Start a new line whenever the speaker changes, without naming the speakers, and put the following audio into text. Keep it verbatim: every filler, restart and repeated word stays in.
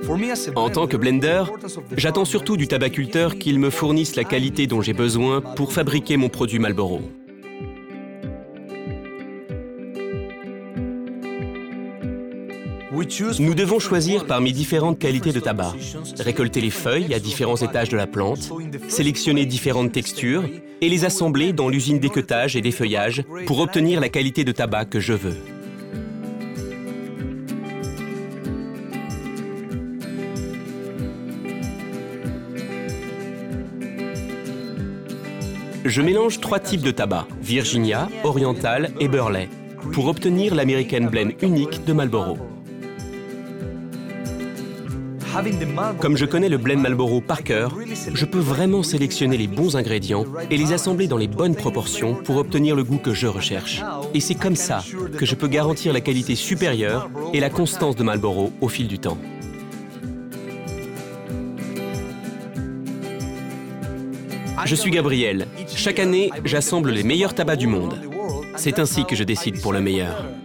En tant que blender, j'attends surtout du tabaculteur qu'il me fournisse la qualité dont j'ai besoin pour fabriquer mon produit Marlboro. Nous devons choisir parmi différentes qualités de tabac, récolter les feuilles à différents étages de la plante, sélectionner différentes textures et les assembler dans l'usine d'équeutage et d'effeuillage pour obtenir la qualité de tabac que je veux. Je mélange trois types de tabac, Virginia, Oriental et Burley, pour obtenir l'American Blend unique de Marlboro. Comme je connais le blend Marlboro par cœur, je peux vraiment sélectionner les bons ingrédients et les assembler dans les bonnes proportions pour obtenir le goût que je recherche. Et c'est comme ça que je peux garantir la qualité supérieure et la constance de Marlboro au fil du temps. Je suis Gabriel. Chaque année, j'assemble les meilleurs tabacs du monde. C'est ainsi que je décide pour le meilleur.